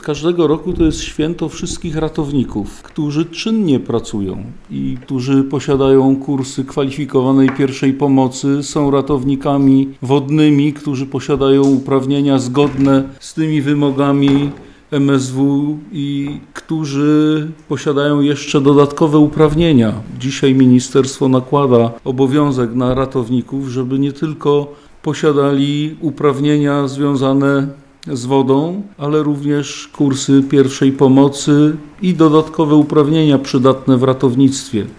każdego roku to jest święto wszystkich ratowników, którzy czynnie pracują i którzy posiadają kursy kwalifikowanej pierwszej pomocy, są ratownikami wodnymi, którzy posiadają uprawnienia zgodne z tymi wymogami MSW i którzy posiadają jeszcze dodatkowe uprawnienia. Dzisiaj ministerstwo nakłada obowiązek na ratowników, żeby nie tylko posiadali uprawnienia związane z wodą, ale również kursy pierwszej pomocy i dodatkowe uprawnienia przydatne w ratownictwie.